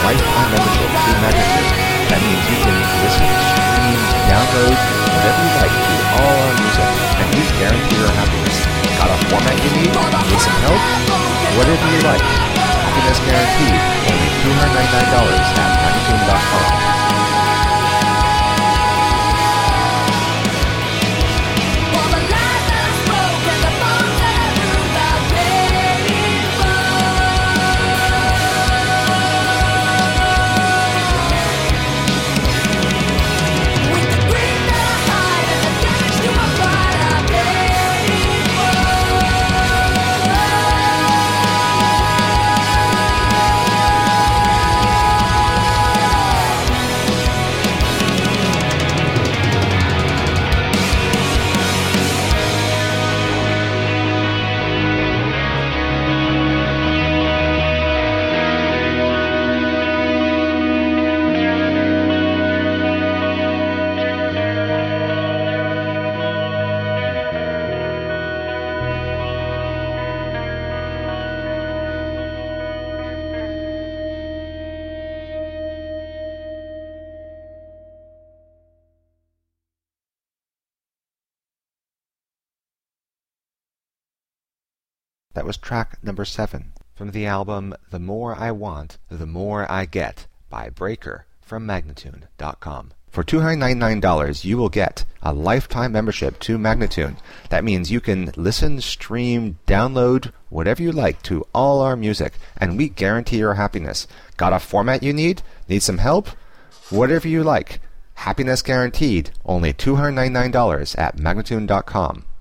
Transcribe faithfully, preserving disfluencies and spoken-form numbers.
lifetime membership to Magnitude. That means you can listen, stream, download, whatever you like to all our music, and we guarantee your happiness. Got a format you need? Need some help? Whatever you like. Happiness guaranteed. Only two hundred ninety-nine dollars at Magnitude dot com. That was track number seven from the album The More I Want, The More I Get by Breaker from Magnitude dot com. For two hundred ninety-nine dollars, you will get a lifetime membership to Magnitude. That means you can listen, stream, download, whatever you like to all our music, and we guarantee your happiness. Got a format you need? Need some help? Whatever you like. Happiness guaranteed. Only two hundred ninety-nine dollars at Magnitude dot com.